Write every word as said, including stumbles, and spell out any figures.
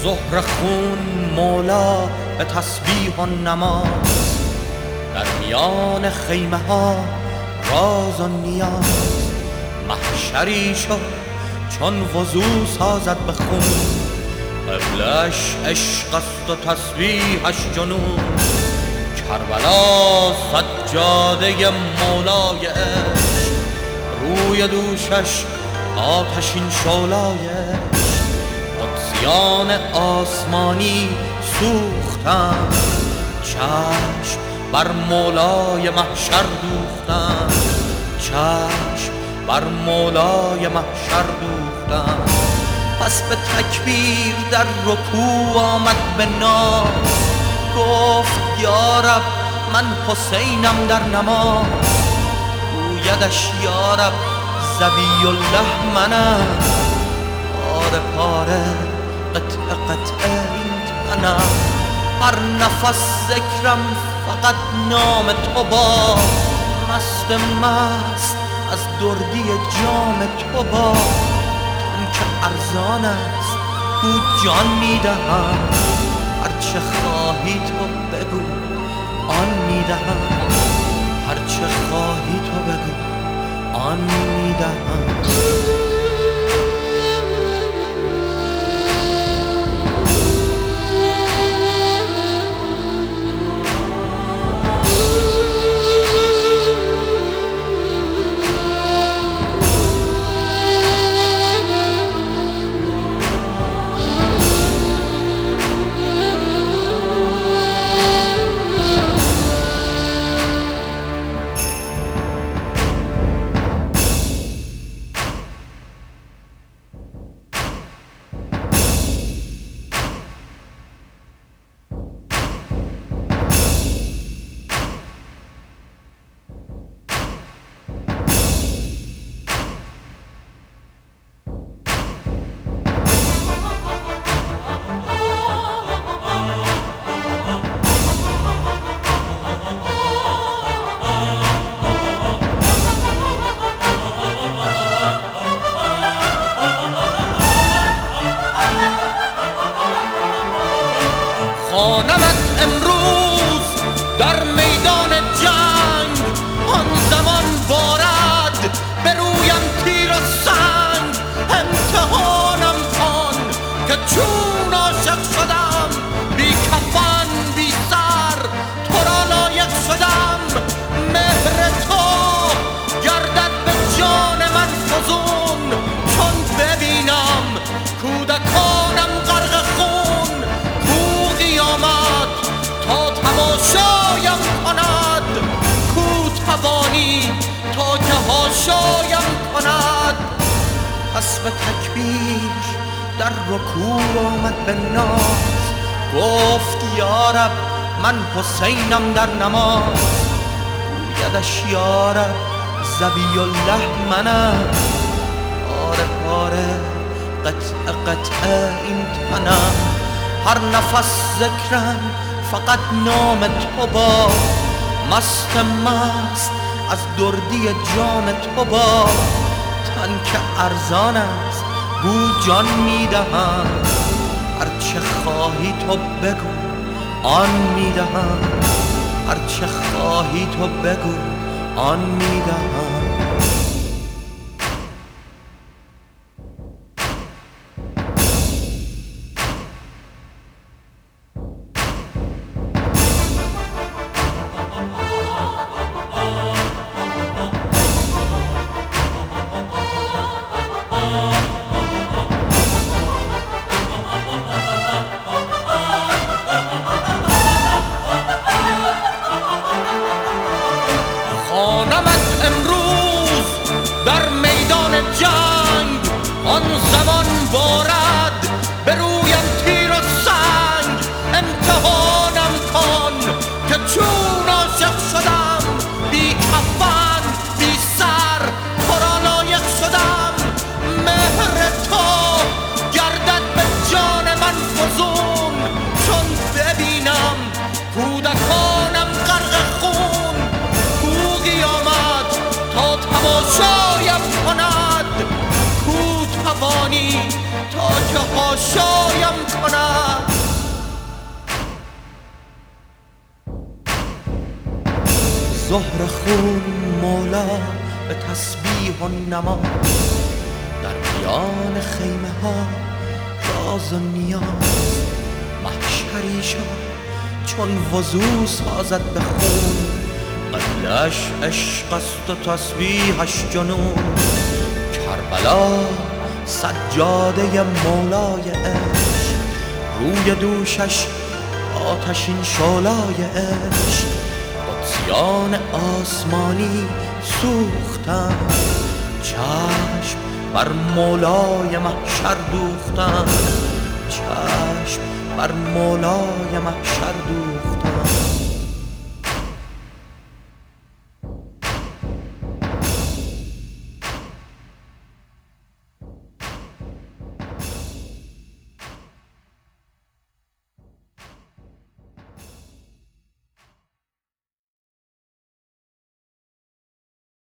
زهر خون مولا به تسبیح و نماز، در میان خیمه ها راز و نیاز. محشری شد چون وضو سازد به خون، قبلش عشق است و تسبیحش جنون. کربلا سجاده مولای عشق، روی دوشش آتشین شعلای عشق. قدسیان آسمانی سوختند، چشم بر مولای محشر دوختند، چشم بر مولای محشر دوختند. پس به تکبیر در رکوع آمد به ناز، گفت یا رب من حسینم در نماز. گویدش یا رب ذبی الله منم، پاره پاره قطعه قطعه این تنم. هر نفس ذکرم فقط نام تو با، مست مست از دردی جام تو با. تن که ارزان است گو جان میدهم، هرچه خواهی تو بگو آن میدهم، هرچه خواهی تو بگو آن میدهم. خوانمت امروز در میدان جنگ، آن زمان بارد به رویم تیر و سنگ. امتحانم کن که چون عاشق شدم، بی کفن بی سر تو را لایق شدم. مهر تو گردد به جان من فزون، چون ببینم کودکانم غرق خون. تا تماشایم کند کو توانی، تا که هاشایم کند. پس به تکبیر در رکوع آمد به ناز، گفت یا رب من حسینم در نماز. گویدش یا رب ذبی الله منم، پاره پاره قطعه قطعه این تنم. هر نفس ذکرم فقط نام تو با، مست مست از دردی جام تو با. تن که ارزان است گو جان میدهم، هرچه خواهی تو بگو آن میدهم، هرچه خواهی تو بگو آن میدهم. خوانمت امروز در میدان جنگ، آن زمان بارد به رویم تیر و سنگ. امتحانم کن که چون عاشق شدم، بی کفن بی سر تو را لایق شدم. مهر تو گردد به جان من فزون، چون ببینم کودکانم غرق خون. کو قیامت تا تماشایم کند کو توانی، تا که حاشایم کند. زهر خون مولا به تسبیح و نماز، در میان خیمه ها راز و نیاز. محشری شد چون وضو سازد به خون، قبلش عشق است و تسبیحش جنون. کربلا سجاده مولای عشق، روی دوشش آتشین شعلای عشق. قدسیان آسمانی سوختن، چشم بر مولای محشر دوختن، چشم بر مولای محشر دوختن.